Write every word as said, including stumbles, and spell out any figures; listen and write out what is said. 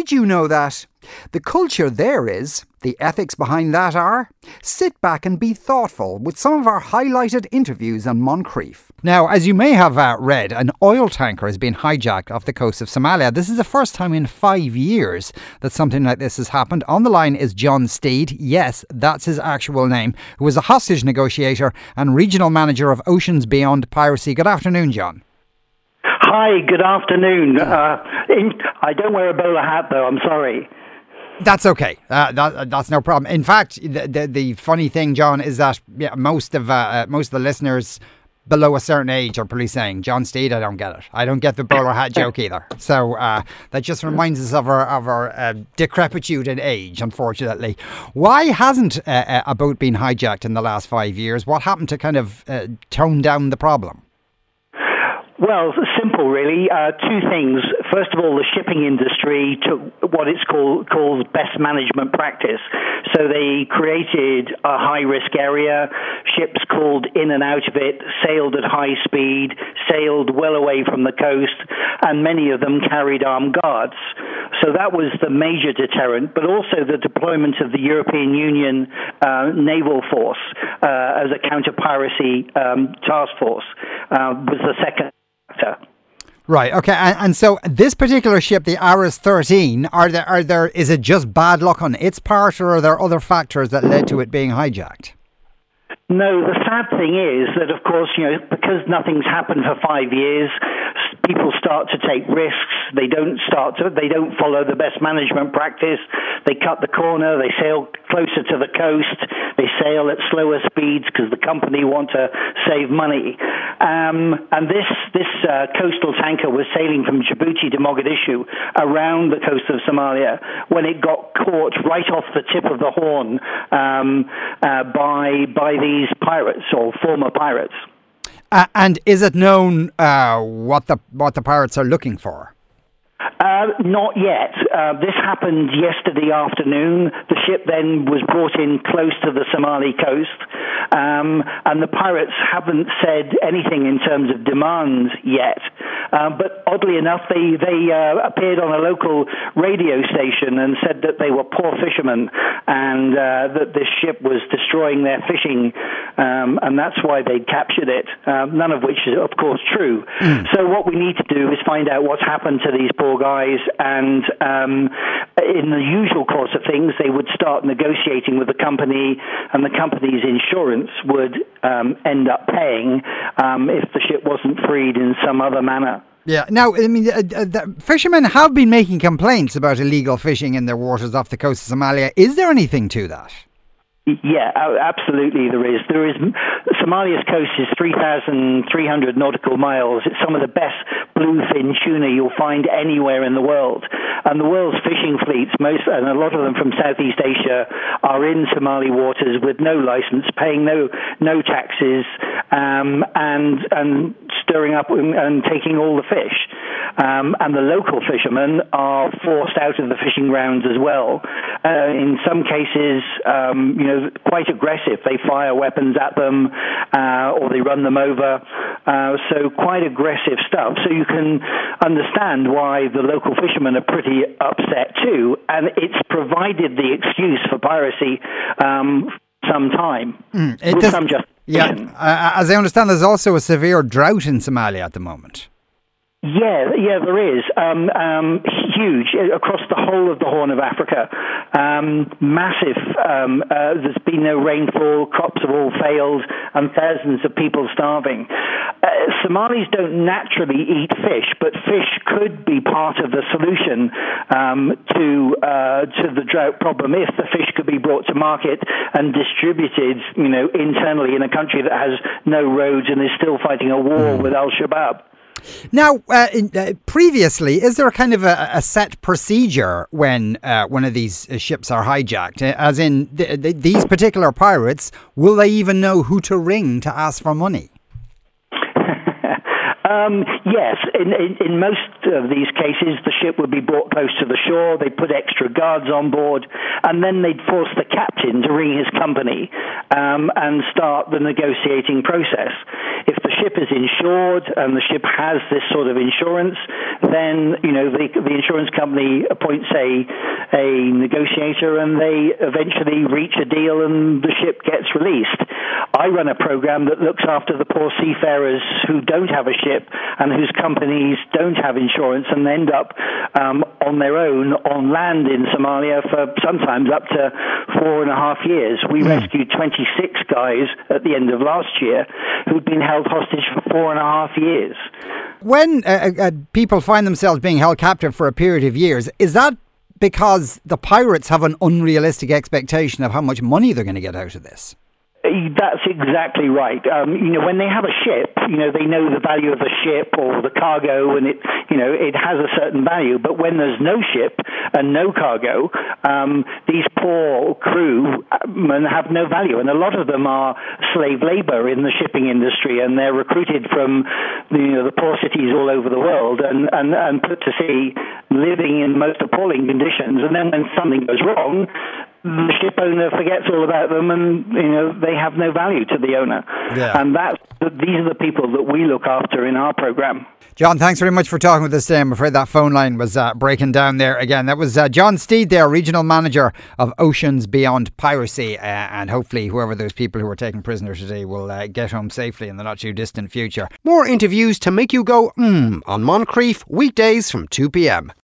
did you know that? The culture there is, the ethics behind that are, sit back and be thoughtful with some of our highlighted interviews on Moncrieff. Now, as you may have uh, read, an oil tanker has been hijacked off the coast of Somalia. This is the first time in five years that something like this has happened. On the line is John Steed. Yes, that's his actual name, who is a hostage negotiator and regional manager of Oceans Beyond Piracy. Good afternoon, John. Hi, good afternoon. Uh, in, I don't wear a bowler hat, though. I'm sorry. That's okay. Uh, that, that's no problem. In fact, the, the the funny thing, John, is that yeah, most of uh, most of the listeners below a certain age are probably saying, "John Steed, I don't get it. I don't get the bowler hat joke either." So uh, that just reminds us of our of our uh, decrepitude in age. Unfortunately, why hasn't uh, a boat been hijacked in the last five years? What happened to kind of uh, tone down the problem? Well, simple, really. Uh, two things. First of all, the shipping industry took what it's called calls best management practice. So they created a high-risk area. Ships called in and out of it, sailed at high speed, sailed well away from the coast, and many of them carried armed guards. So that was the major deterrent, but also the deployment of the European Union uh, naval force uh, as a counter-piracy um, task force uh, was the second. Right. Okay. And, and so this particular ship, the Ares thirteen, are there? Are there? Is it just bad luck on its part, or are there other factors that led to it being hijacked? No, the sad thing is that, of course, you know, because nothing's happened for five years, people start to take risks. They don't start to, they don't follow the best management practice. They cut the corner. They sail closer to the coast. They sail at slower speeds because the company want to save money. Um, and this this uh, coastal tanker was sailing from Djibouti to Mogadishu around the coast of Somalia when it got caught right off the tip of the Horn um, uh, by by these pirates or former pirates. Uh, and is it known uh, what the what the pirates are looking for? Uh, not yet. Uh, this happened yesterday afternoon. The ship then was brought in close to the Somali coast, um, and the pirates haven't said anything in terms of demands yet. Uh, but oddly enough, they they uh, appeared on a local radio station and said that they were poor fishermen and uh, that this ship was destroying their fishing, um, and that's why they captured it. Uh, none of which is, of course, true. Mm. So what we need to do is find out what's happened to these poor guys, and um, in the usual course of things, they would start negotiating with the company, and the company's insurance would um, end up paying um, if the ship wasn't freed in some other manner. Yeah. Now, I mean, uh, the fishermen have been making complaints about illegal fishing in their waters off the coast of Somalia. Is there anything to that? Yeah, absolutely there is. There is. Somalia's coast is three thousand three hundred nautical miles. It's some of the best bluefin tuna you'll find anywhere in the world. And the world's fishing fleets, most and a lot of them from Southeast Asia, are in Somali waters with no license, paying no no taxes, um, and and stirring up and, and taking all the fish. Um, and the local fishermen are forced out of the fishing grounds as well. Uh, in some cases, um, you know, quite aggressive. They fire weapons at them, uh, or they run them over. Uh, so quite aggressive stuff. So you can understand why the local fishermen are pretty upset too. And it's provided the excuse for piracy um, some time. Mm, it with does, some justification. Yeah, uh, as I understand, there's also a severe drought in Somalia at the moment. Yeah, yeah, there is. Um, um, huge across the whole of the Horn of Africa. Um, massive. Um, uh, there's been no rainfall. Crops have all failed, and thousands of people starving. Uh, Somalis don't naturally eat fish, but fish could be part of the solution um, to uh, to the drought problem if the fish could be brought to market and distributed, you know, internally in a country that has no roads and is still fighting a war mm. with Al-Shabaab. Now, uh, in, uh, previously, is there a kind of a, a set procedure when uh, one of these ships are hijacked? As in, th- th- these particular pirates, will they even know who to ring to ask for money? Um, yes, in, in, in most of these cases, the ship would be brought close to the shore, they'd put extra guards on board, and then they'd force the captain to ring his company um, and start the negotiating process. If the ship is insured and the ship has this sort of insurance, then, you know, the, the insurance company appoints a, a negotiator and they eventually reach a deal and the ship gets released. I run a program that looks after the poor seafarers who don't have a ship and whose companies don't have insurance and end up um, on their own on land in Somalia for sometimes up to four and a half years. We mm. rescued twenty-six guys at the end of last year who'd been held hostage for four and a half years. When uh, uh, people find themselves being held captive for a period of years, is that because the pirates have an unrealistic expectation of how much money they're going to get out of this? That's exactly right. Um, you know, when they have a ship, you know, they know the value of the ship or the cargo, and it, you know, it has a certain value. But when there's no ship and no cargo, um, these poor crewmen have no value, and a lot of them are slave labor in the shipping industry, and they're recruited from, you know, the poor cities all over the world and, and, and put to sea, living in most appalling conditions. And then when something goes wrong, the ship owner forgets all about them, and you know they have no value to the owner. Yeah. And that's these are the people that we look after in our program. John, thanks very much for talking with us today. I'm afraid that phone line was uh, breaking down there again. That was uh, John Steed there, Regional Manager of Oceans Beyond Piracy, uh, and hopefully whoever those people who were taken prisoner today will uh, get home safely in the not too distant future. More interviews to make you go, hmm, on Moncrief, weekdays from two p.m.